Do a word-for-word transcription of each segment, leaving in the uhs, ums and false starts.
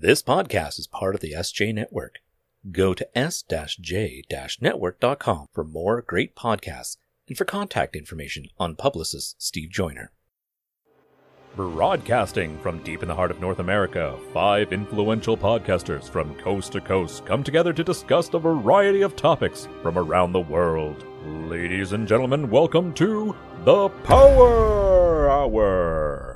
This podcast is part of the S J Network. Go to s j network dot com for more great podcasts and for contact information on publicist Steve Joyner. Broadcasting from deep in the heart of North America, five influential podcasters from coast to coast come together to discuss a variety of topics from around the world. Ladies and gentlemen, welcome to the Power Hour.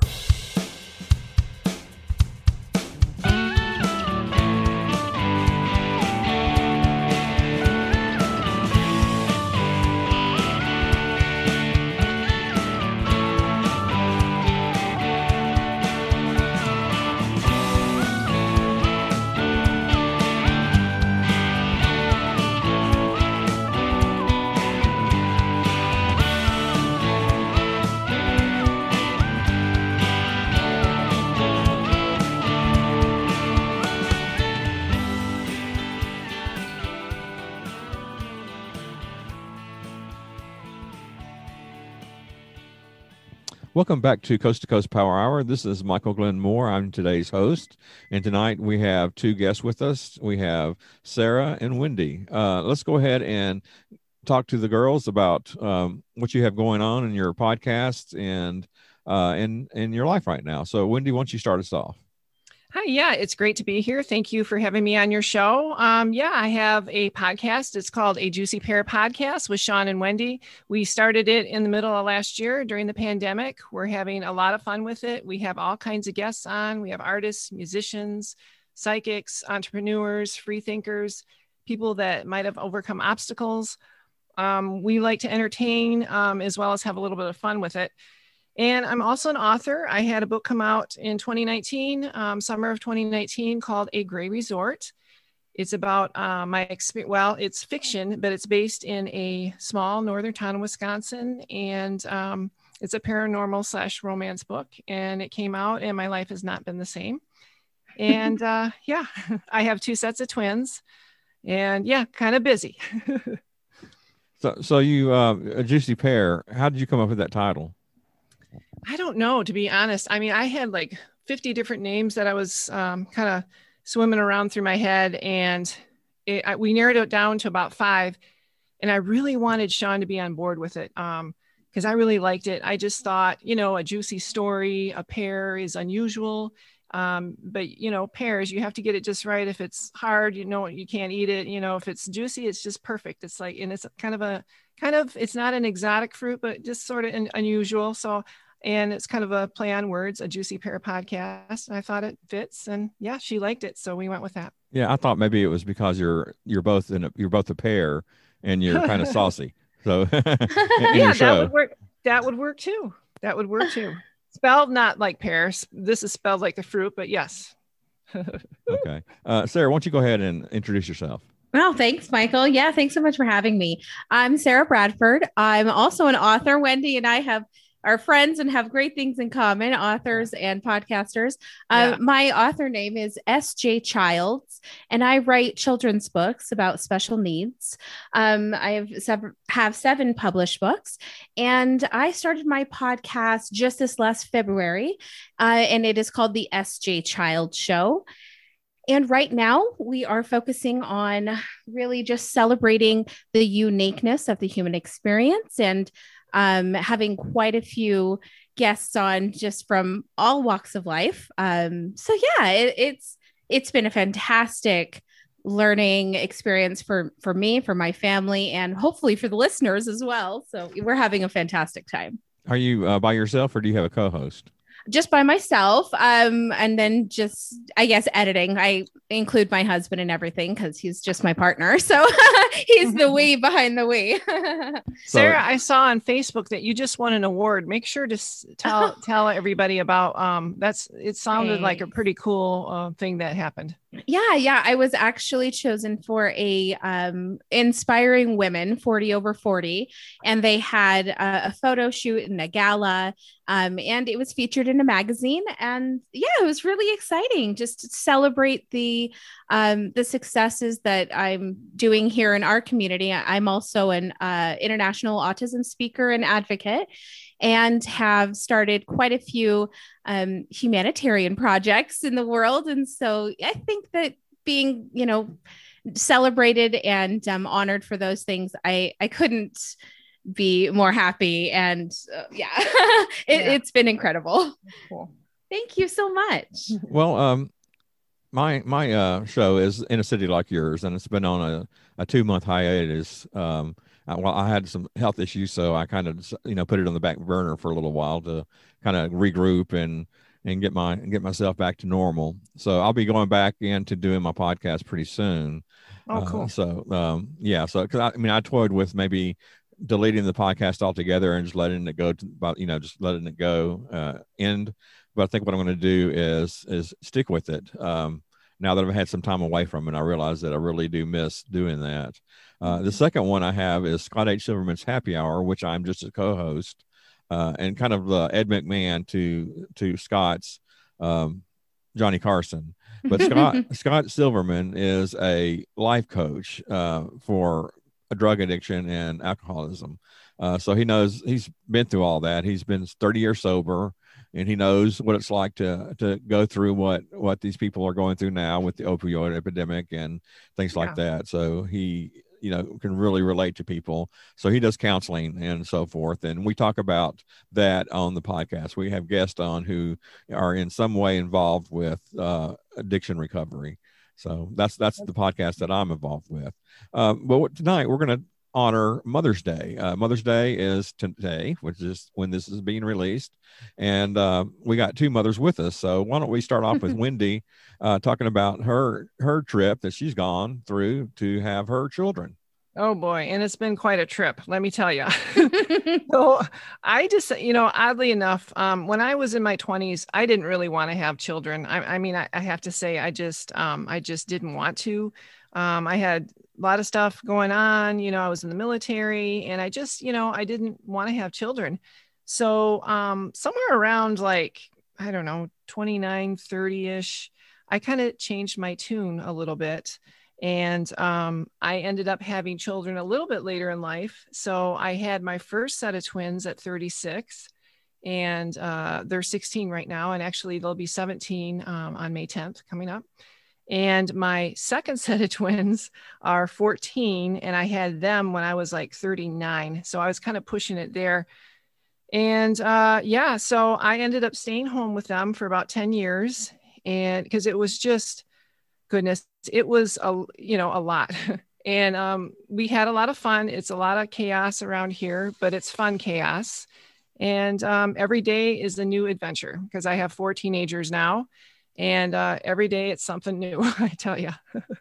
Welcome back to Coast to Coast Power Hour. This is Michael Glenn Moore. I'm today's host. And tonight we have two guests with us. We have Sarah and Wendy. Uh, let's go ahead and talk to the girls about um, what you have going on in your podcast and uh, in, in your life right now. So Wendy, why don't you start us off? Hi, yeah, it's great to be here. Thank you for having me on your show. Um, yeah, I have a podcast. It's called A Juicy Pear Podcast with Sean and Wendy. We started it in the middle of last year during the pandemic. We're having a lot of fun with it. We have all kinds of guests on. We have artists, musicians, psychics, entrepreneurs, free thinkers, people that might have overcome obstacles. Um, we like to entertain um, as well as have a little bit of fun with it. And I'm also an author. I had a book come out in twenty nineteen, um, summer of twenty nineteen, called A Gray Resort. It's about uh, my experience. Well, it's fiction, but it's based in a small northern town in Wisconsin. And um, it's a paranormal slash romance book. And it came out and my life has not been the same. And uh, yeah, I have two sets of twins and yeah, kind of busy. so, so you, uh, A Juicy Pear, how did you come up with that title? I don't know, to be honest. I mean, I had like fifty different names that I was um, kind of swimming around through my head, and it, I, we narrowed it down to about five. And I really wanted Sean to be on board with it um, because I really liked it. I just thought, you know, a juicy story, a pear is unusual. Um, but, you know, pears, you have to get it just right. If it's hard, you know, you can't eat it. You know, if it's juicy, it's just perfect. It's like, and it's kind of a, kind of, it's not an exotic fruit, but just sort of an, unusual. So And it's kind of a play on words, A Juicy Pear Podcast. And I thought it fits, and yeah, she liked it, so we went with that. Yeah, I thought maybe it was because you're you're both in a, you're both a pair, and you're kind of saucy. So in, in yeah, that would work. That would work too. That would work too. Spelled not like pears. This is spelled like the fruit, but yes. Okay, uh, Sarah, why don't you go ahead and introduce yourself? Well, thanks, Michael. Yeah, thanks so much for having me. I'm Sarah Bradford. I'm also an author. Wendy and I have are friends and have great things in common, authors and podcasters. Uh, yeah. My author name is S J Childs, and I write children's books about special needs. Um, I have, sev- have seven published books, and I started my podcast just this last February, uh, and it is called The S J Childs Show. And right now we are focusing on really just celebrating the uniqueness of the human experience and Um, having quite a few guests on just from all walks of life. Um, so yeah, it, it's it's been a fantastic learning experience for for me, for my family, and hopefully for the listeners as well. So we're having a fantastic time. Are you uh, by yourself, or do you have a co-host? Just by myself. Um, and then just, I guess, editing. I include my husband in everything because he's just my partner. So he's the we behind the we. Sarah, I saw on Facebook that you just won an award. Make sure to tell tell everybody about um that's it sounded Thanks. like a pretty cool uh, thing that happened. Yeah, yeah. I was actually chosen for a um, Inspiring Women forty over forty, and they had a, a photo shoot and a gala, um, and it was featured in a magazine. And yeah, it was really exciting just to celebrate the um, the successes that I'm doing here in our community. I'm also an uh, international autism speaker and advocate, and have started quite a few um, humanitarian projects in the world. And so I think that being, you know, celebrated and um, honored for those things, I, I couldn't be more happy. And uh, yeah, it, Yeah. it's been incredible. Cool. Thank you so much. Well, um, my my uh, show is In a City Like Yours, and it's been on a, a two month hiatus. Um, I, well, I had some health issues, so I kind of you know put it on the back burner for a little while to kind of regroup and and get my get myself back to normal. So I'll be going back into doing my podcast pretty soon. Oh, cool. Uh, so um, yeah, so because I, I mean I toyed with maybe deleting the podcast altogether and just letting it go to about you know just letting it go uh, end. But I think what I'm going to do is is stick with it. Um, now that I've had some time away from it, I realize that I really do miss doing that. Uh, the second one I have is Scott H. Silverman's Happy Hour, which I'm just a co-host, uh, and kind of the Ed McMahon to to Scott's um, Johnny Carson. But Scott Scott Silverman is a life coach uh, for a drug addiction and alcoholism. Uh, so he knows, he's been through all that. He's been thirty years sober, and he knows what it's like to to go through what what these people are going through now with the opioid epidemic and things like Yeah. that. So he, you know, can really relate to people. So he does counseling and so forth. And we talk about that on the podcast. We have guests on who are in some way involved with uh, addiction recovery. So that's that's the podcast that I'm involved with. Um, but tonight we're going to honor Mother's Day. Uh, Mother's Day is today, which is when this is being released. And uh, we got two mothers with us. So why don't we start off with Wendy uh, talking about her her trip that she's gone through to have her children. Oh boy. And it's been quite a trip, let me tell you. So I just, you know, oddly enough, um, when I was in my twenties, I didn't really want to have children. I, I mean, I, I have to say, I just, um, I just didn't want to. Um, I had a lot of stuff going on, you know, I was in the military and I just, you know, I didn't want to have children. So um, somewhere around like, I don't know, twenty-nine, thirty ish, I kind of changed my tune a little bit. And um, I ended up having children a little bit later in life. So I had my first set of twins at thirty-six, and uh, they're sixteen right now. And actually they'll be seventeen um, on May tenth coming up. And my second set of twins are fourteen, and I had them when I was like thirty-nine. So I was kind of pushing it there. And uh, yeah, so I ended up staying home with them for about ten years. And because it was just, goodness, it was a, you know, a lot. And um, we had a lot of fun. It's a lot of chaos around here, but it's fun chaos. And um, every day is a new adventure because I have four teenagers now. And uh, every day it's something new, I tell you.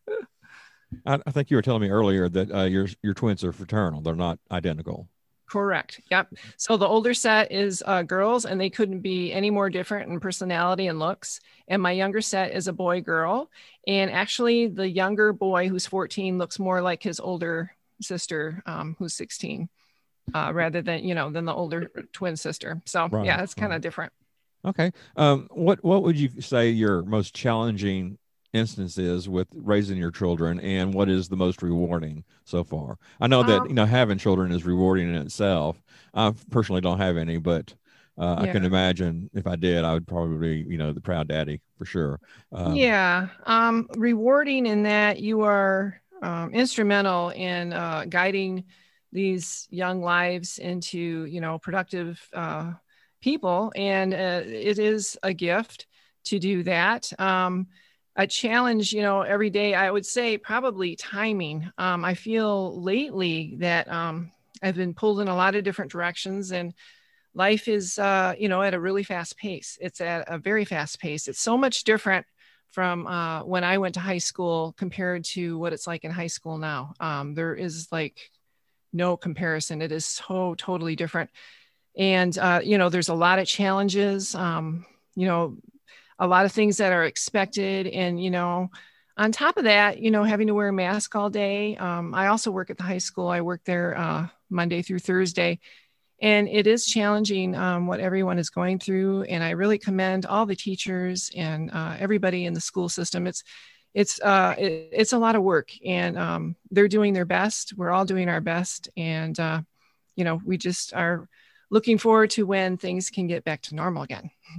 I, I think you were telling me earlier that uh, your your twins are fraternal. They're not identical. Correct. Yep. So the older set is uh, girls, and they couldn't be any more different in personality and looks. And my younger set is a boy girl. And actually the younger boy who's fourteen looks more like his older sister um, who's sixteen uh, rather than, you know, than the older twin sister. So Right, yeah, it's kind of right. different. Okay. Um, what what would you say your most challenging instance is with raising your children, and what is the most rewarding so far? I know that Um, you know having children is rewarding in itself. I personally don't have any, but uh, I Yeah. can imagine if I did, I would probably be, you know, the proud daddy for sure. Um, Yeah, um, rewarding in that you are um, instrumental in uh, guiding these young lives into, you know, productive uh, people, and uh, it is a gift to do that. Um, a challenge, you know, every day, I would say probably timing. Um, I feel lately that um, I've been pulled in a lot of different directions, and life is, uh, you know, at a really fast pace. It's at a very fast pace. It's so much different from uh, when I went to high school compared to what it's like in high school now. Um, there is like no comparison. It is so totally different. And, uh, you know, there's a lot of challenges, um, you know, a lot of things that are expected. And, you know, on top of that, you know, having to wear a mask all day. Um, I also work at the high school. I work there uh, Monday through Thursday. And it is challenging um, what everyone is going through. And I really commend all the teachers and uh, everybody in the school system. It's it's uh, it, it's a lot of work, and um, they're doing their best. We're all doing our best. And, uh, you know, we just are looking forward to when things can get back to normal again.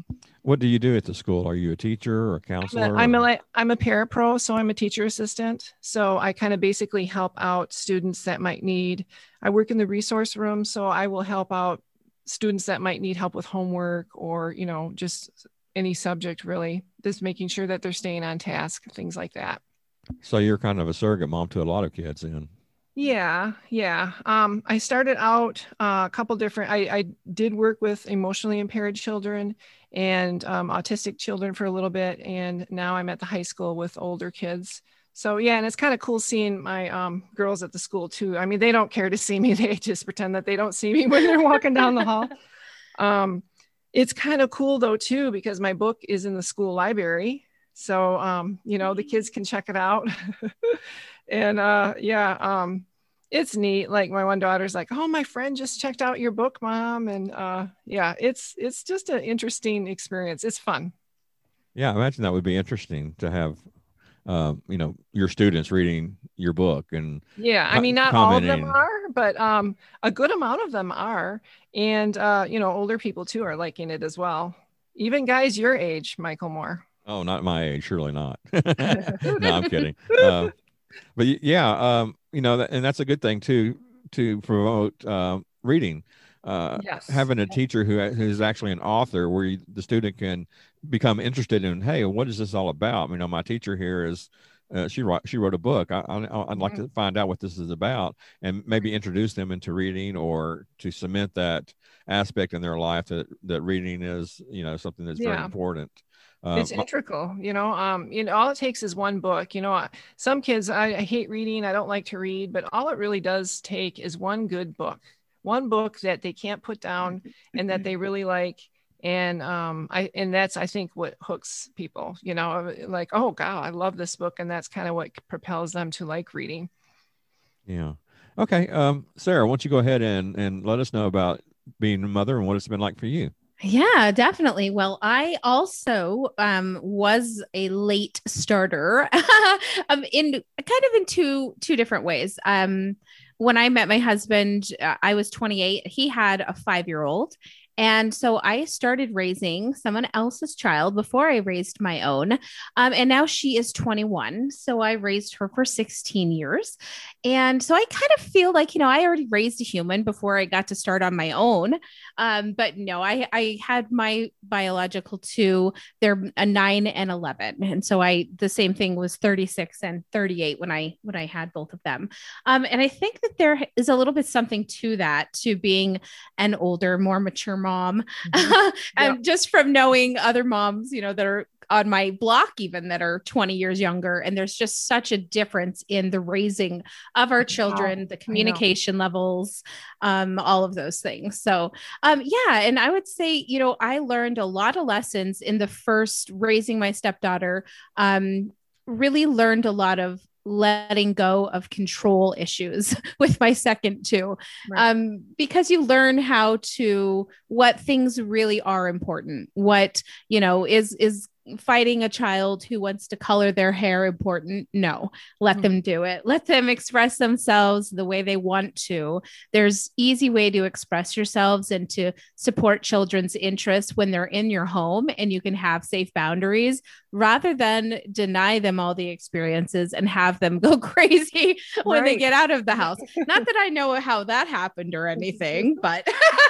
what do you do at the school? Are you a teacher or a counselor? I'm a, or? I'm a, I'm a parapro, so I'm a teacher assistant. So I kind of basically help out students that might need, I work in the resource room, so I will help out students that might need help with homework or, you know, just any subject really, just making sure that they're staying on task, things like that. So you're kind of a surrogate mom to a lot of kids then. Yeah, yeah. Um, I started out uh, a couple different, I, I did work with emotionally impaired children and um, autistic children for a little bit. And now I'm at the high school with older kids. So yeah, and it's kind of cool seeing my um, girls at the school too. I mean, they don't care to see me. They just pretend that they don't see me when they're walking down the hall. Um, it's kind of cool though too, because my book is in the school library. So, um, you know, the kids can check it out. And uh, yeah, um, it's neat. Like my one daughter's like, "Oh, my friend just checked out your book, Mom." And uh, yeah, it's it's just an interesting experience. It's fun. Yeah, I imagine that would be interesting to have, uh, you know, your students reading your book and yeah, I mean, not all of them are, but um, a good amount of them are, and uh, you know, older people too are liking it as well. Even guys your age, Michael Moore. Oh, not my age, surely not. No, I'm kidding. Uh, But yeah, um, you know, and that's a good thing too, to promote uh, reading. Uh, yes. Having a teacher who who's actually an author, where you, the student can become interested in, hey, what is this all about? You know, my teacher here is uh, she wrote she wrote a book. I, I, I'd mm-hmm. like to find out what this is about, and maybe introduce them into reading, or to cement that aspect in their life that that reading is, you know, something that's yeah. very important. Uh, it's integral, you know, um, you know, all it takes is one book. You know, some kids, I, I hate reading. I don't like to read, but all it really does take is one good book, one book that they can't put down and that they really like. And um, I, and that's, I think, what hooks people, you know, like, oh God, I love this book. And that's kind of what propels them to like reading. Yeah. Okay. Um, Sarah, why don't you go ahead and, and let us know about being a mother and what it's been like for you? Yeah, definitely. Well, I also um, was a late starter um, in kind of in two two different ways. Um, when I met my husband, uh, I was twenty-eight. He had a five-year-old. And so I started raising someone else's child before I raised my own. Um, and now she is twenty-one. So I raised her for sixteen years. And so I kind of feel like, you know, I already raised a human before I got to start on my own. Um, but no, I, I had my biological two, they're a nine and eleven. And so I, the same thing was thirty-six and thirty-eight when I, when I had both of them. Um, and I think that there is a little bit something to that, to being an older, more mature mom. Mm-hmm. And yeah. just from knowing other moms, you know, that are on my block, even that are twenty years younger. And there's just such a difference in the raising of our children, wow. the communication levels, um, all of those things. So, um, yeah. And I would say, you know, I learned a lot of lessons in the first raising my stepdaughter, um, really learned a lot of letting go of control issues with my second two, right. um, because you learn how to, what things really are important, what, you know, is, is fighting a child who wants to color their hair important? No, let mm-hmm. them do it. Let them express themselves the way they want to. There's easy way to express yourselves and to support children's interests when they're in your home, and you can have safe boundaries rather than deny them all the experiences and have them go crazy when right. they get out of the house. Not that I know how that happened or anything, but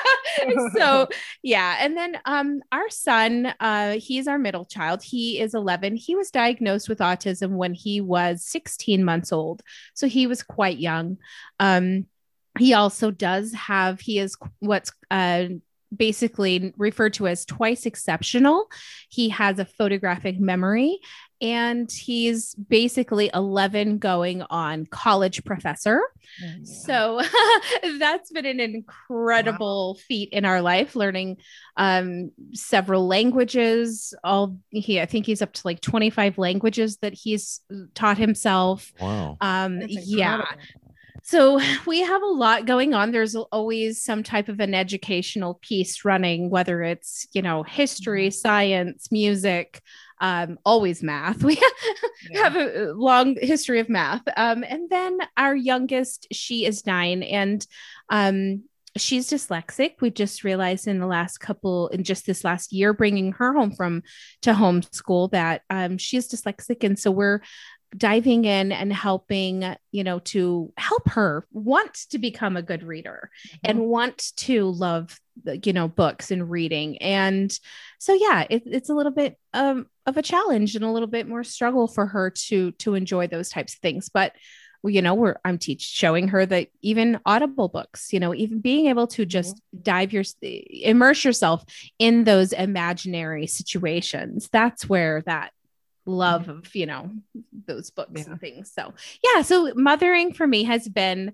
so yeah. And then um, our son, uh, he's our middle child. He is eleven. He was diagnosed with autism when he was sixteen months old. So he was quite young. Um, he also does have, he is what's uh, basically referred to as twice exceptional. He has a photographic memory, and he's basically eleven going on college professor. Oh, yeah. So that's been an incredible wow. feat in our life, learning um, several languages. All he, I think he's up to like twenty-five languages that he's taught himself. Wow. Um, yeah. So we have a lot going on. There's always some type of an educational piece running, whether it's, you know, history, science, music, um, always math. We yeah. have a long history of math. Um, and then our youngest, she is nine. And um, she's dyslexic. We just realized in the last couple, in just this last year, bringing her home from to homeschool that um, she's dyslexic. And so we're diving in and helping, you know, to help her want to become a good reader mm-hmm. and want to love, the, you know, books and reading. And so, yeah, it, it's a little bit um, of a challenge and a little bit more struggle for her to, to enjoy those types of things. But, you know, we're, I'm teach showing her that even Audible books, you know, even being able to just mm-hmm. dive your, immerse yourself in those imaginary situations. That's where that love of, you know, those books yeah. and things. So yeah. So mothering for me has been,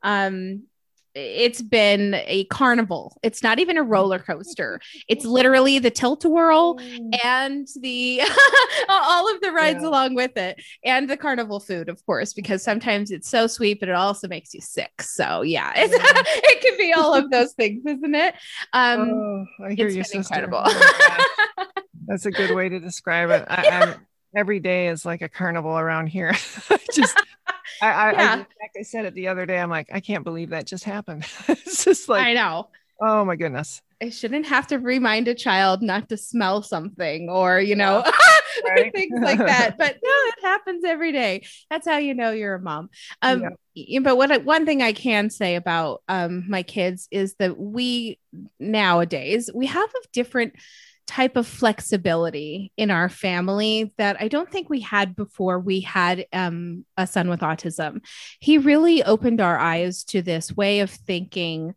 um, it's been a carnival. It's not even a roller coaster. It's literally the tilt-a-whirl and the, all of the rides yeah. along with it, and the carnival food, of course, because sometimes it's so sweet, but it also makes you sick. So yeah, it's, yeah. it can be all of those things, isn't it? Um, oh, I hear it's you, been sister. Incredible. Oh, that's a good way to describe it. I, I'm, every day is like a carnival around here. just, I, I, yeah. I, like I said it the other day, I'm like, I can't believe that just happened. It's just like, I know. Oh my goodness. I shouldn't have to remind a child not to smell something or, you know, yeah. right? things like that. But no, it happens every day. That's how you know you're a mom. Um, yeah. But what I, one thing I can say about um, my kids is that we nowadays, we have a different type of flexibility in our family that I don't think we had before we had um, a son with autism. He really opened our eyes to this way of thinking.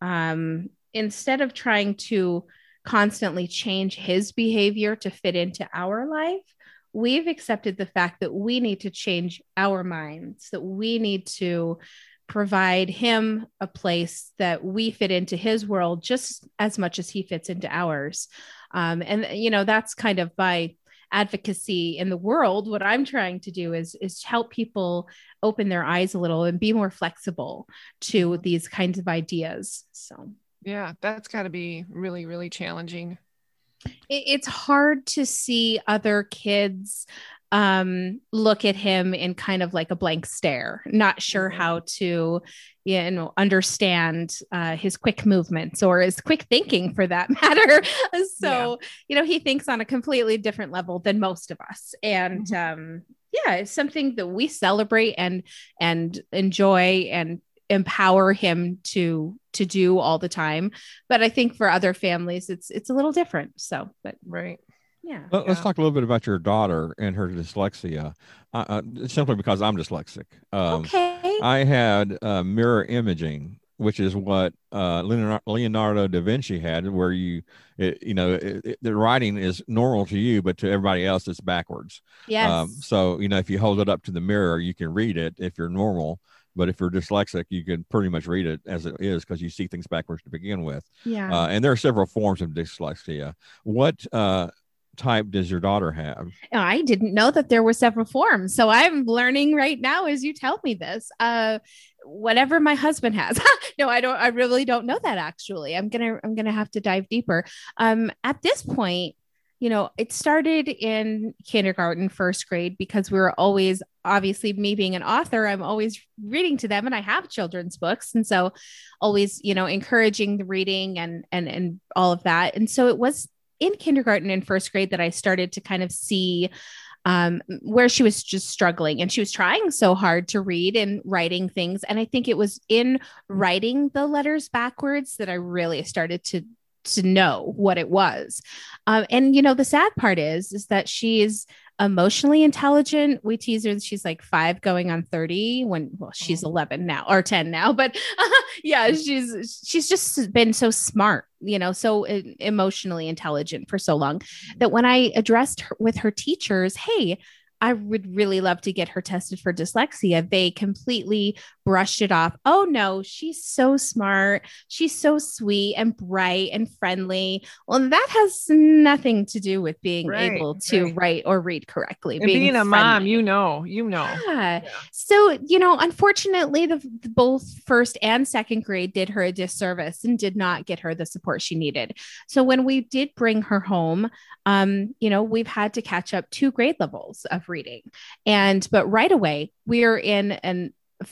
Um, instead of trying to constantly change his behavior to fit into our life, we've accepted the fact that we need to change our minds, that we need to provide him a place that we fit into his world just as much as he fits into ours. Um, and, you know, that's kind of by advocacy in the world. What I'm trying to do is, is help people open their eyes a little and be more flexible to these kinds of ideas. So, yeah, that's got to be really, really challenging. It, it's hard to see other kids um, look at him in kind of like a blank stare, not sure how to, you know, understand uh, his quick movements or his quick thinking for that matter. So, yeah. you know, he thinks on a completely different level than most of us. And mm-hmm. um, yeah, it's something that we celebrate and, and enjoy and empower him to, to do all the time. But I think for other families, it's, it's a little different. So, but right. Yeah. Let, us talk a little bit about your daughter and her dyslexia, uh, uh, simply because I'm dyslexic. Um, okay. I had uh, mirror imaging, which is what uh, Leonardo, Leonardo da Vinci had, where you, it, you know, it, it, the writing is normal to you, but to everybody else, it's backwards. Yes. Um, so, you know, if you hold it up to the mirror, you can read it if you're normal. But if you're dyslexic, you can pretty much read it as it is because you see things backwards to begin with. Yeah. Uh, and there are several forms of dyslexia. What uh, type does your daughter have? I didn't know that there were several forms. So I'm learning right now as you tell me this. Uh, whatever my husband has. No, I don't, I really don't know that actually. I'm going to, I'm going to have to dive deeper. Um, at this point, you know, it started in kindergarten, first grade, because we were always, obviously me being an author, I'm always reading to them and I have children's books. And so always, you know, encouraging the reading and, and, and all of that. And so it was in kindergarten and first grade that I started to kind of see um, where she was just struggling, and she was trying so hard to read and writing things. And I think it was in writing the letters backwards that I really started to to know what it was. Um, and, you know, the sad part is, is that she's emotionally intelligent. We tease her that she's like five going on thirty when, well, she's eleven now or ten now, but uh, yeah, she's, she's just been so smart, you know, so emotionally intelligent for so long that when I addressed her with her teachers, hey, I would really love to get her tested for dyslexia, they completely brushed it off. Oh no, she's so smart. She's so sweet and bright and friendly. Well, that has nothing to do with being right, able to right. write or read correctly. And being, being a friendly. Mom, you know, you know. Yeah. Yeah. So, you know, unfortunately, the, the both first and second grade did her a disservice and did not get her the support she needed. So when we did bring her home, um, you know, we've had to catch up two grade levels of reading. And, but right away, we're in an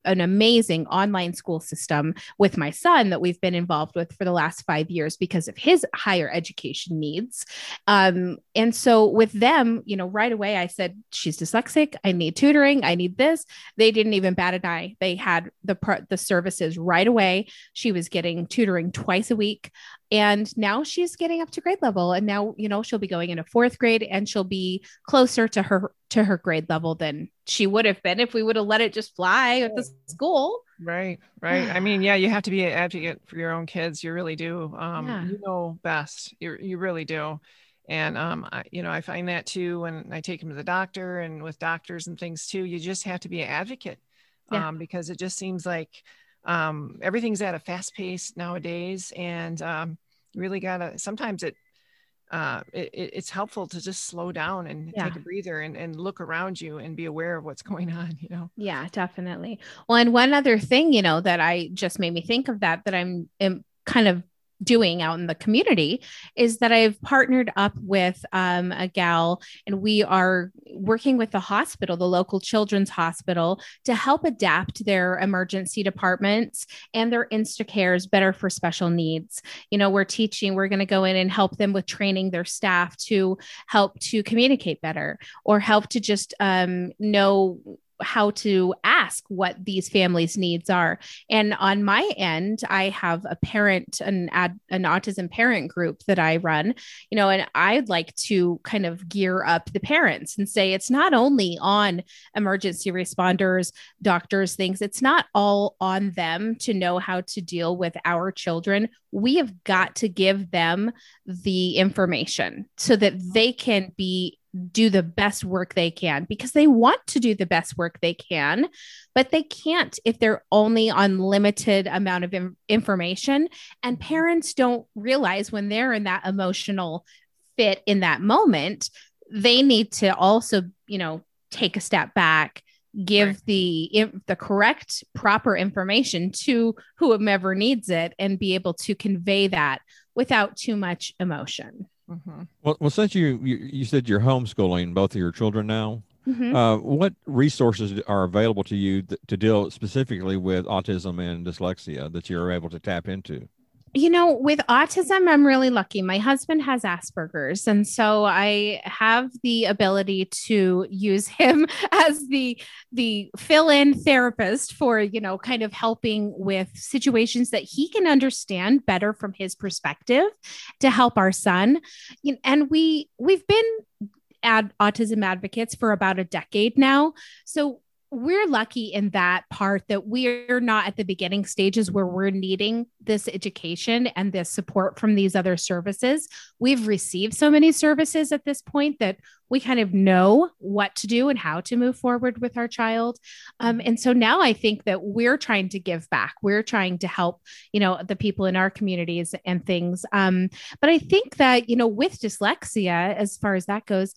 an amazing online school system with my son that we've been involved with for the last five years because of his higher education needs. Um, and so with them, you know, right away, I said, she's dyslexic. I need tutoring. I need this. They didn't even bat an eye. They had the part, the services right away. She was getting tutoring twice a week. And now she's getting up to grade level. And now, you know, she'll be going into fourth grade and she'll be closer to her, to her grade level than she would have been if we would have let it just fly at the school. Right. Right. I mean, yeah, you have to be an advocate for your own kids. You really do. Um, Yeah. You know best. You, you really do. And, um, I, you know, I find that too, when I take them to the doctor and with doctors and things too, you just have to be an advocate, Yeah. um, because it just seems like, um, everything's at a fast pace nowadays. And, um, you really gotta, sometimes it, uh, it, it's helpful to just slow down and Yeah. take a breather and, and look around you and be aware of what's going on, you know? Yeah, definitely. Well, and one other thing, you know, that I just made me think of that, that I'm, am kind of doing out in the community is that I've partnered up with um, a gal, and we are working with the hospital, the local children's hospital, to help adapt their emergency departments and their Instacares better for special needs. You know, we're teaching, we're going to go in and help them with training their staff to help to communicate better, or help to just um, know how to ask what these families' needs are. And on my end, I have a parent, an ad, an autism parent group that I run, you know, and I'd like to kind of gear up the parents and say, it's not only on emergency responders, doctors, things, it's not all on them to know how to deal with our children. We have got to give them the information so that they can be do the best work they can, because they want to do the best work they can, but they can't if they're only on limited amount of in- information. And parents don't realize when they're in that emotional fit in that moment, they need to also, you know, take a step back, give Right. the the correct, proper information to whomever needs it, and be able to convey that without too much emotion. Mm-hmm. Well, well, since you, you you said you're homeschooling both of your children now, Mhm. uh, what resources are available to you th- to deal specifically with autism and dyslexia that you're able to tap into? You know, with autism, I'm really lucky. My husband has Asperger's. And so I have the ability to use him as the, the fill-in therapist for, you know, kind of helping with situations that he can understand better from his perspective to help our son. You know, and we, we've been ad, autism advocates for about a decade now. So we're lucky in that part that we're not at the beginning stages where we're needing this education and this support from these other services. We've received so many services at this point that we kind of know what to do and how to move forward with our child. Um, and so now I think that we're trying to give back. We're trying to help, you know, the people in our communities and things. Um, but I think that, you know, with dyslexia, as far as that goes,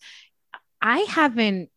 I haven't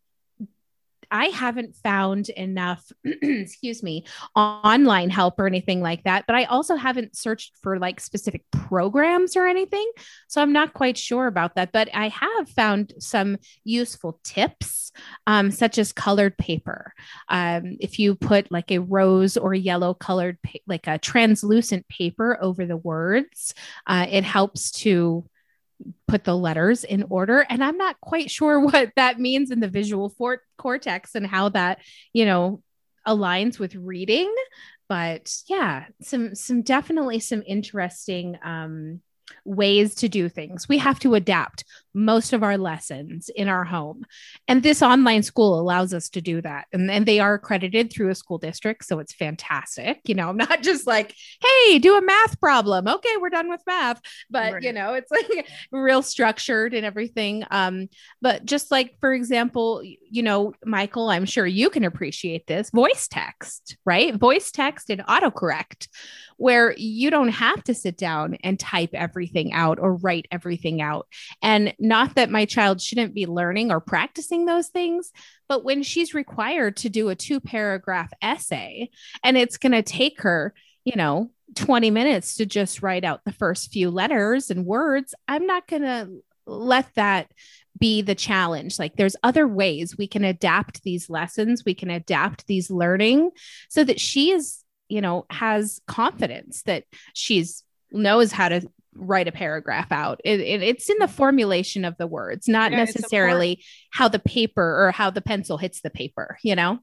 I haven't found enough, excuse me, online help or anything like that. But I also haven't searched for like specific programs or anything. So I'm not quite sure about that. But I have found some useful tips, um, such as colored paper. Um, if you put like a rose or yellow colored, pa- like a translucent paper over the words, uh, it helps to put the letters in order. And I'm not quite sure what that means in the visual for- cortex and how that, you know, aligns with reading. But yeah, some, some definitely some interesting, um, ways to do things. We have to adapt most of our lessons in our home. And this online school allows us to do that. And, and they are accredited through a school district. So it's fantastic. You know, I'm not just like, hey, do a math problem. Okay, we're done with math. But, Right. you know, it's like real structured and everything. Um, but just like, for example, you know, Michael, I'm sure you can appreciate this voice text, right? Voice text and autocorrect, where you don't have to sit down and type everything out or write everything out. And not that my child shouldn't be learning or practicing those things, but when she's required to do a two paragraph essay and it's going to take her, you know, twenty minutes to just write out the first few letters and words, I'm not going to let that be the challenge. Like there's other ways we can adapt these lessons, we can adapt these learning so that she is, you know, has confidence that she's knows how to write a paragraph out. It, it, it's in the formulation of the words, not yeah, necessarily how the paper or how the pencil hits the paper, you know?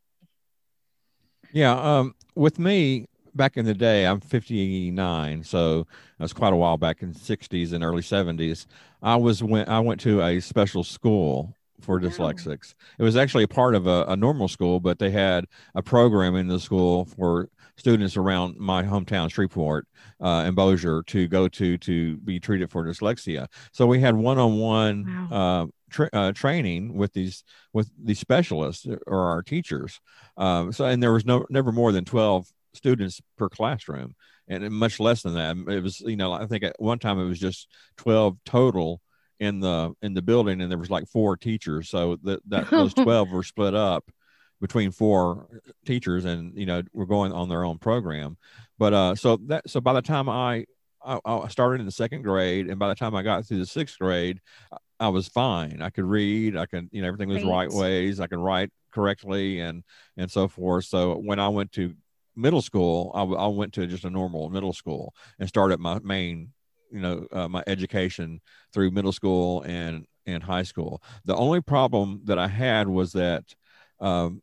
Yeah. Um, with me, back in the day, I'm fifty-nine, so that's quite a while back in the sixties and early seventies. I was when I went to a special school for wow. dyslexics. It was actually a part of a, a normal school, but they had a program in the school for students around my hometown, Shreveport, uh, and Bossier, to go to to be treated for dyslexia. So we had one-on-one wow. uh, tra- uh, training with these with these specialists or our teachers. Um, so and there was no never more than twelve students per classroom, and much less than that. It was, you know, I think at one time it was just twelve total in the in the building, and there was like four teachers, so that that those twelve were split up between four teachers, and you know, we're going on their own program. But uh so that so by the time I I, I started in the second grade, and by the time I got through the sixth grade, I was fine. I could read, I could, you know, everything was right, right ways, I could write correctly, and and so forth. So when I went to middle school, I, I went to just a normal middle school and started my main, you know, uh, my education through middle school and, and high school. The only problem that I had was that um,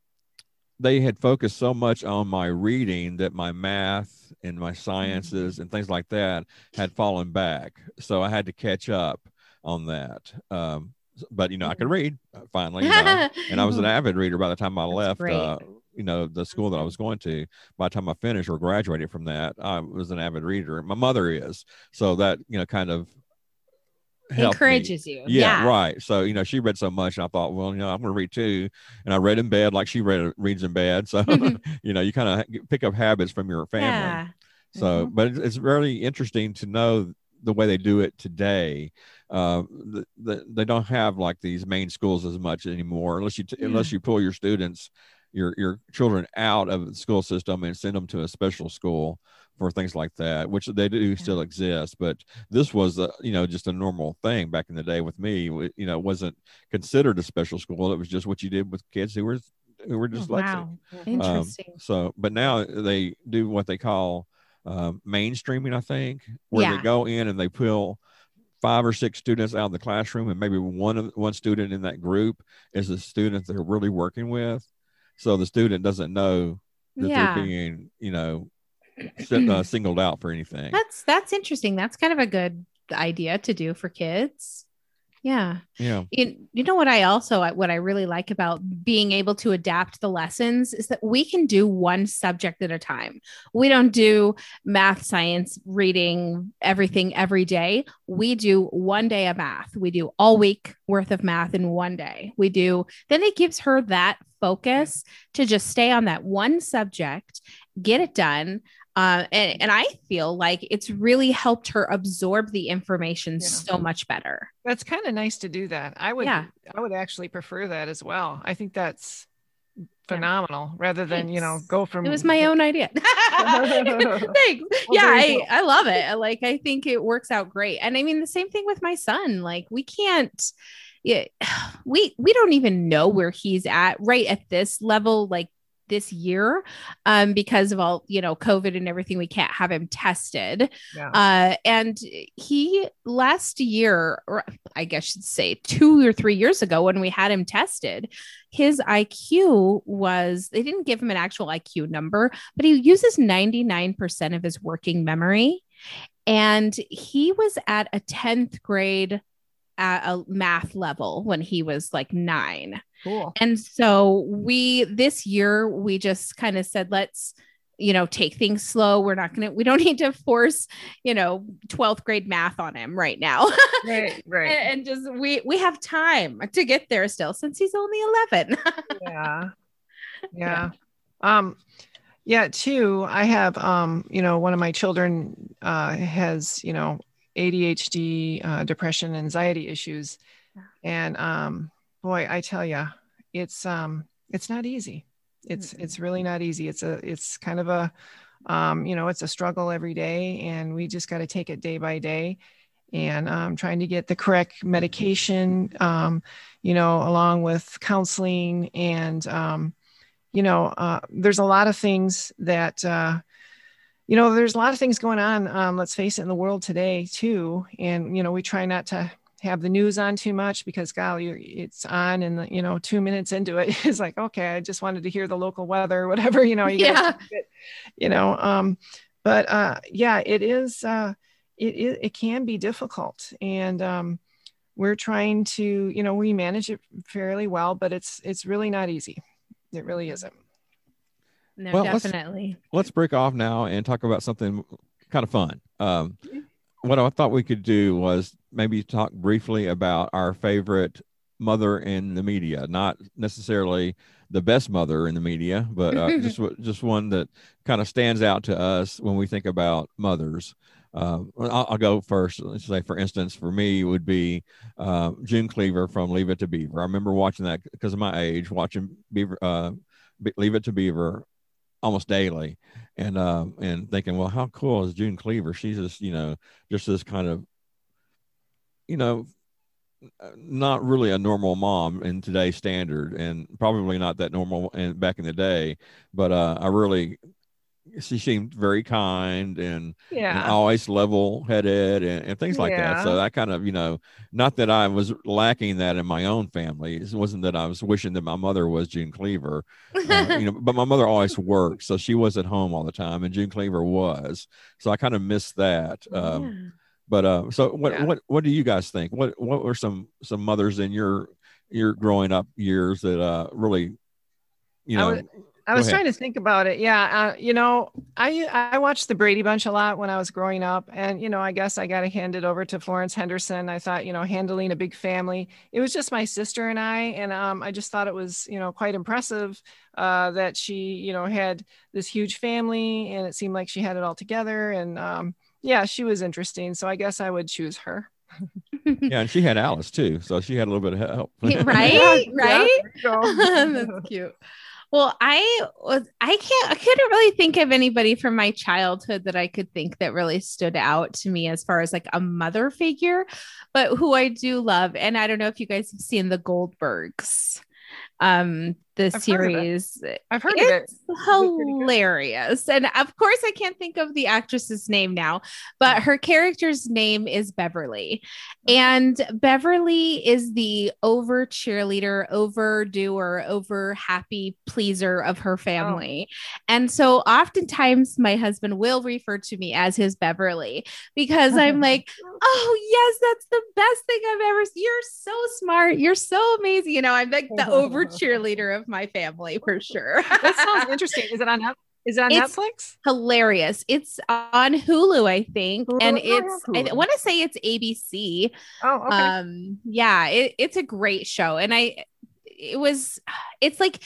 they had focused so much on my reading that my math and my sciences and things like that had fallen back. So I had to catch up on that. Um, but, you know, I could read finally, you know, and I was an avid reader by the time I That's left, uh, you know, the school that I was going to. By the time I finished or graduated from that, I was an avid reader. My mother is. So that, you know, kind of encourages me. you. Yeah, yeah, right. So, you know, she read so much, and I thought, well, you know, I'm going to read too. And I read in bed like she read reads in bed. So, you know, you kind of pick up habits from your family. Yeah. So, mm-hmm. but it's, it's really interesting to know the way they do it today. Uh, the, the, they don't have like these main schools as much anymore, unless you t- yeah. unless you pull your students, your your children out of the school system and send them to a special school for things like that, which they do yeah. still exist. But this was, a, you know, just a normal thing back in the day with me. You know, it wasn't considered a special school. It was just what you did with kids who were who were dyslexic. Wow, interesting. Um, so, but now they do what they call uh, mainstreaming, I think, where yeah. they go in and they pull five or six students out of the classroom, and maybe one of one student in that group is a student they're really working with. So the student doesn't know that yeah. they're being, you know, uh, singled out for anything. That's that's interesting. That's kind of a good idea to do for kids. Yeah. Yeah. You, you know what I also, what I really like about being able to adapt the lessons is that we can do one subject at a time. We don't do math, science, reading, everything every day. We do one day of math. We do all week worth of math in one day. We do, then it gives her that focus to just stay on that one subject, get it done. Uh, and, and I feel like it's really helped her absorb the information yeah. so much better. That's kind of nice to do that. I would, yeah. I would actually prefer that as well. I think that's phenomenal yeah. rather than, Thanks. you know, go from. It was my own idea. Thanks. Well, yeah. I, cool. I love it. Like, I think it works out great. And I mean, the same thing with my son. Like, we can't, yeah, we, we don't even know where he's at right at this level. Like, this year, um, because of all, you know, COVID and everything, we can't have him tested. Yeah. Uh, and he last year, or I guess I should say two or three years ago, when we had him tested, his I Q was, they didn't give him an actual I Q number, but he uses ninety-nine percent of his working memory. And he was at a tenth grade at a math level when he was like nine. Cool. And so we, this year, we just kind of said, let's, you know, take things slow. We're not going to, we don't need to force, you know, twelfth grade math on him right now. Right. Right. and, and just, we, we have time to get there still, since he's only eleven. yeah. Yeah. Yeah. Um, yeah. Too, I have, um, you know, one of my children, uh, has, you know, A D H D, uh, depression, anxiety issues. And, um, boy, I tell you, it's, um, it's not easy. It's, mm-hmm. it's really not easy. It's a, it's kind of a, um, you know, it's a struggle every day, and we just got to take it day by day. and um, trying to get the correct medication, um, you know, along with counseling. And, um, you know, uh, there's a lot of things that, uh, you know, there's a lot of things going on, um, let's face it, in the world today too. And, you know, we try not to have the news on too much because, golly, it's on and, you know, two minutes into it, it's like, okay, I just wanted to hear the local weather or whatever, you know, you, yeah. get, you know, um, but uh, yeah, it is, uh, it, it, it can be difficult. And um, we're trying to, you know, we manage it fairly well, but it's, it's really not easy. It really isn't. No, well, definitely. Let's, let's break off now and talk about something kind of fun. Um, what I thought we could do was maybe talk briefly about our favorite mother in the media, not necessarily the best mother in the media, but uh, just just one that kind of stands out to us when we think about mothers. Uh, I'll, I'll go first. Let's say, for instance, for me would be uh, June Cleaver from Leave It to Beaver. I remember watching that because of my age, watching Beaver, uh, Leave It to Beaver almost daily, and um and thinking, well, how cool is June Cleaver? She's just, you know, just this kind of, you know, not really a normal mom in today's standard, and probably not that normal and back in the day, but uh I really, she seemed very kind and, yeah. and always level-headed and, and things like yeah. that. So I kind of, you know, not that I was lacking that in my own family. It wasn't that I was wishing that my mother was June Cleaver, uh, you know, but my mother always worked, so she was at home all the time, and June Cleaver was. So I kind of missed that. Um, yeah. But uh, so what, yeah. what, what do you guys think? What, what were some, some mothers in your, your growing up years that uh, really, you know, I was, I was trying to think about it. Yeah. Uh, you know, I, I watched the Brady Bunch a lot when I was growing up, and, you know, I guess I got to hand it over to Florence Henderson. I thought, you know, handling a big family, it was just my sister and I, and um, I just thought it was, you know, quite impressive uh, that she, you know, had this huge family, and it seemed like she had it all together. And um, yeah, she was interesting. So I guess I would choose her. Yeah, and she had Alice too, so she had a little bit of help. Right, right. Yeah, that's cute. Well, I was, I can't, I couldn't really think of anybody from my childhood that I could think that really stood out to me as far as like a mother figure, but who I do love. And I don't know if you guys have seen the Goldbergs, um, the I've series. Heard I've heard it's of it. Hilarious. And of course, I can't think of the actress's name now, but her character's name is Beverly. And Beverly is the over cheerleader, overdoer, over happy pleaser of her family. Oh. And so oftentimes my husband will refer to me as his Beverly, because I'm like, oh, yes, that's the best thing I've ever seen. You're so smart. You're so amazing. You know, I'm like the over cheerleader of my family for sure. That sounds interesting. Is it on Is it on it's Netflix? Hilarious. It's on Hulu, I think, Hulu, and it's Hulu. I want to say it's A B C. Oh, okay. Um, yeah, it, it's a great show, and I, it was, it's like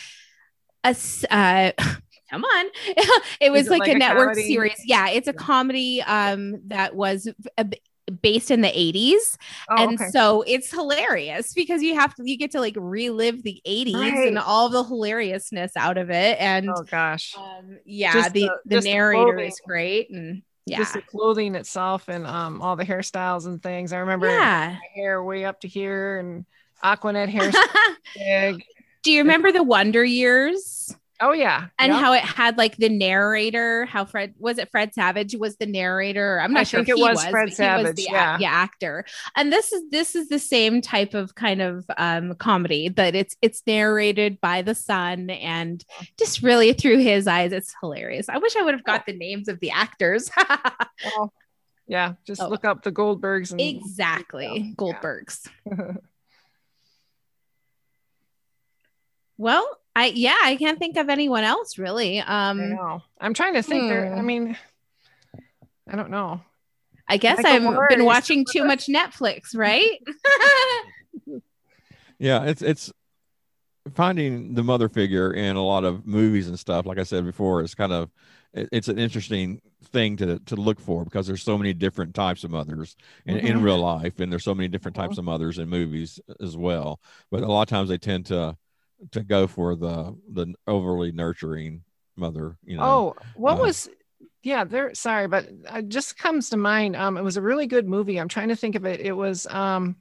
a. Uh, Come on. It was like, like a, a network comedy? series. Yeah, it's a comedy um that was a, based in the eighties. Oh, and okay. So it's hilarious because you have to, you get to like relive the eighties right. and all the hilariousness out of it. And oh gosh. Um, yeah, just the, the, the narrator the is great. And yeah, just the clothing itself and um all the hairstyles and things. I remember yeah. my hair way up to here and Aquanet hair. Big. Do you remember the Wonder Years? Oh yeah. And yep. how it had like the narrator, how Fred, was it Fred Savage was the narrator? I'm not I sure think if it he was, was Fred Savage. Was the yeah. A- yeah, actor. And this is, this is the same type of kind of um, comedy that it's, it's narrated by the son and just really through his eyes. It's hilarious. I wish I would have got the names of the actors. oh, yeah. Just oh. look up the Goldbergs. And exactly. Goldbergs. Yeah. Well, I, yeah, I can't think of anyone else really. Um, I know. I'm trying to think hmm. there. I mean, I don't know. I guess Michael I've Moore been watching too much Netflix, right? Yeah, it's, it's finding the mother figure in a lot of movies and stuff. Like I said before, it's kind of, it, it's an interesting thing to, to look for because there's so many different types of mothers in, mm-hmm. in real life. And there's so many different types mm-hmm. of mothers in movies as well. But a lot of times they tend to, to go for the the overly nurturing mother, you know. Oh, what uh, was yeah, there, sorry, but it just comes to mind. Um, it was a really good movie. I'm trying to think of it. It was, um,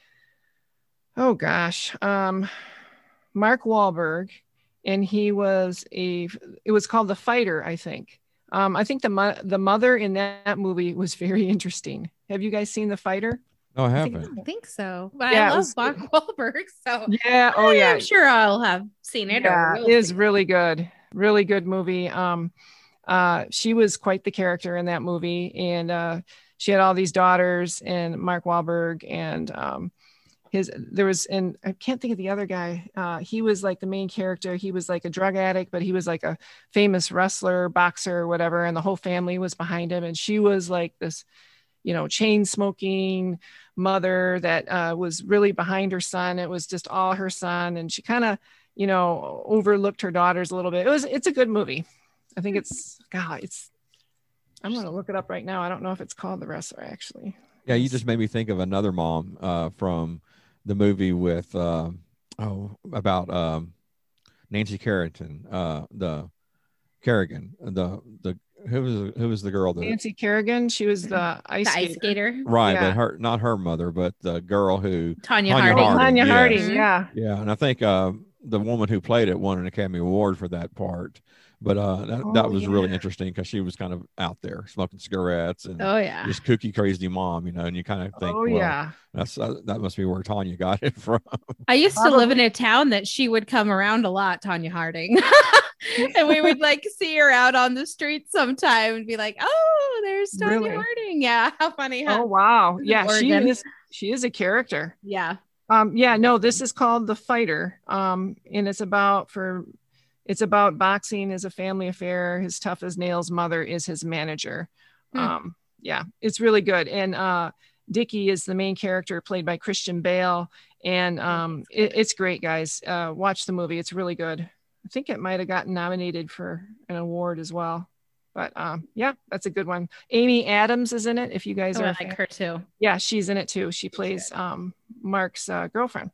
oh gosh, um, Mark Wahlberg, and he was a, it was called The Fighter, I think. Um, I think the mo- the mother in that movie was very interesting. Have you guys seen The Fighter? No, I I haven't. don't think so, but Yeah, I it love was- Mark Wahlberg, so Yeah. Oh yeah. I'm sure I'll have seen it. Yeah, or will it is see it. really good. Really good movie. Um, uh, she was quite the character in that movie, and uh, she had all these daughters, and Mark Wahlberg, and um, his there was, and I can't think of the other guy. Uh, he was like the main character. He was like a drug addict, but he was like a famous wrestler, boxer, whatever, and the whole family was behind him. And she was like this, you know, chain smoking mother that uh, was really behind her son. It was just all her son, and she kind of, you know, overlooked her daughters a little bit. It was, it's a good movie. I think it's, God, it's, I'm going to look it up right now. I don't know if it's called The Wrestler, actually. Yeah, you just made me think of another mom uh, from the movie with uh, oh about um, Nancy Carrington, uh, the Kerrigan, the the who was who was the girl that Nancy Kerrigan. She was the ice The skater. ice skater, right, Yeah. but her not her mother, but the girl who Tanya, Tanya Harding. Oh, Harding, Tanya yes. Harding. Yeah. yeah, and I think uh, the woman who played it won an Academy Award for that part. But uh, that, Oh, that was really yeah. interesting because she was kind of out there smoking cigarettes and Oh yeah, just kooky, crazy mom, you know. And you kind of think, Oh, well, yeah. that's uh, that must be where Tanya got it from. I used to live in Probably. a town that she would come around a lot, Tanya Harding. And we would like see her out on the street sometime and be like, oh, there's Tanya Really? Harding. Yeah. How funny. Huh? Oh, wow. This is Yeah. She Oregon. is, she is a character. Yeah. Um, yeah, no, this is called The Fighter. Um, and it's about for it's about boxing as a family affair. His tough as nails mother is his manager. Hmm. Um, yeah, it's really good. And uh Dickie is the main character played by Christian Bale. And um it, it's great, guys. Uh watch the movie. It's really good. I think it might have gotten nominated for an award as well. But um, yeah, that's a good one. Amy Adams is in it. If you guys Oh, are I a like fan. her too. Yeah, she's in it too. She plays um Mark's uh, girlfriend.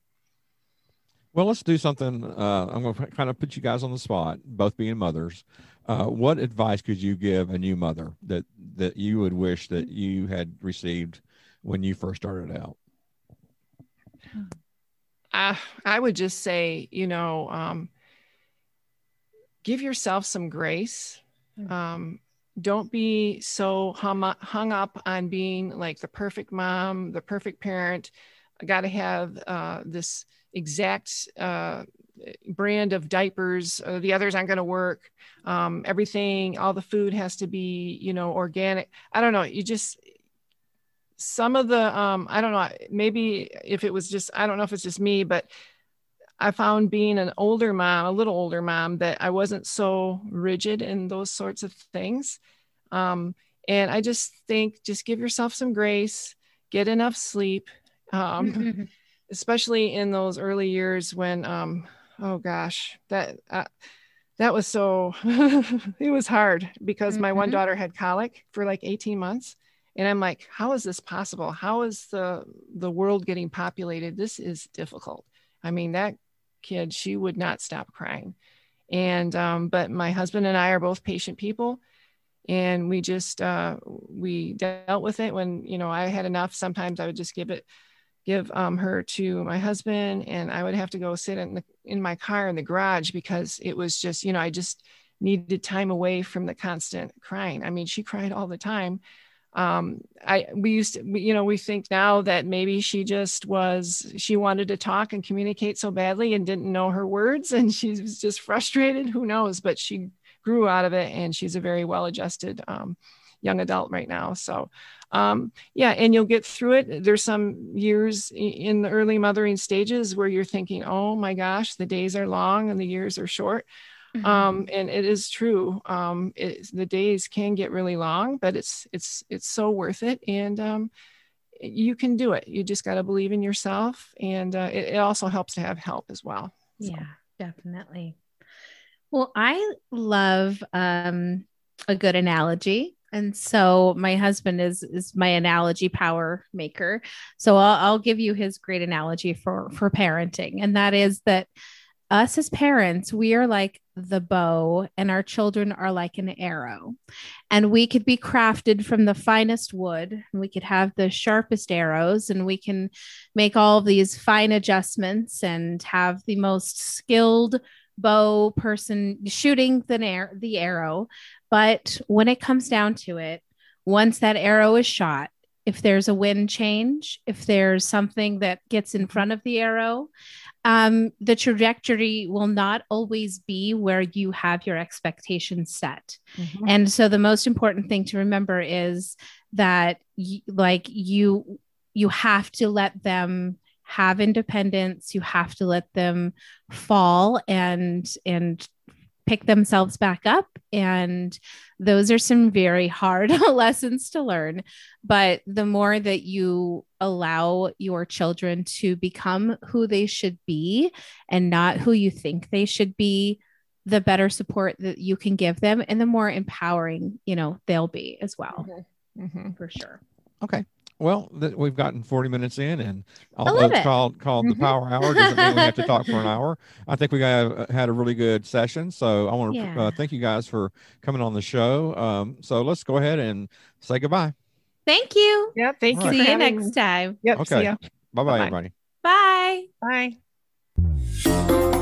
Well, let's do something. Uh, I'm going to kind of put you guys on the spot, both being mothers. Uh, what advice could you give a new mother that that you would wish that you had received when you first started out? Uh, I would just say, you know, um, give yourself some grace. Um, don't be so hung up, hung up on being like the perfect mom, the perfect parent. I got to have uh, this exact uh, brand of diapers. Uh, the others aren't going to work. Um, everything, all the food has to be, you know, organic. I don't know. You just, some of the, um, I don't know, maybe if it was just, I don't know if it's just me, but I found being an older mom, a little older mom, that I wasn't so rigid in those sorts of things. Um, and I just think, just give yourself some grace, get enough sleep, um, especially in those early years when, um, oh gosh, that, uh, that was so, it was hard because my one Mhm. daughter had colic for like eighteen months. And I'm like, how is this possible? How is the, the world getting populated? This is difficult. I mean, that kid, she would not stop crying. And, um, but my husband and I are both patient people, and we just, uh, we dealt with it when, you know, I had enough. Sometimes I would just give it, give um, her to my husband, and I would have to go sit in the, in my car in the garage because it was just, you know, I just needed time away from the constant crying. I mean, she cried all the time. Um, I, we used to, we, you know, we think now that maybe she just was, she wanted to talk and communicate so badly and didn't know her words, and she was just frustrated. Who knows? But she grew out of it, and she's a very well-adjusted um, young adult right now. So, um, yeah, and you'll get through it. There's some years in the early mothering stages where you're thinking, oh my gosh, the days are long and the years are short. Mhm. Um, and it is true. Um, it, the days can get really long, but it's, it's, it's so worth it. And, um, you can do it. You just got to believe in yourself. And, uh, it, it also helps to have help as well. So. Yeah, definitely. Well, I love um, a good analogy. And so my husband is is my analogy power maker. So I'll, I'll give you his great analogy for for parenting. And that is that us as parents, we are like the bow, and our children are like an arrow. And we could be crafted from the finest wood, and we could have the sharpest arrows, and we can make all of these fine adjustments and have the most skilled bow person shooting the, ar- the arrow. But when it comes down to it, once that arrow is shot, if there's a wind change, if there's something that gets in front of the arrow, um, the trajectory will not always be where you have your expectations set. Mm-hmm. And so the most important thing to remember is that y- like you, you have to let them have independence. You have to let them fall and, and pick themselves back up. And those are some very hard lessons to learn. But the more that you allow your children to become who they should be and not who you think they should be, the better support that you can give them and the more empowering, you know, they'll be as well. Mm-hmm. Mm-hmm. For sure. Okay. Well, th- we've gotten forty minutes in, and although it's it. called called Mm-hmm. the Power Hour, doesn't mean we have to talk for an hour. I think we got had a really good session. So I want to Yeah. uh, thank you guys for coming on the show. Um, so let's go ahead and say goodbye. Thank you. Yep. Thank All you. right. For See you having next me. time. Yep. Okay. See ya. Bye bye, Bye-bye. everybody. Bye. Bye.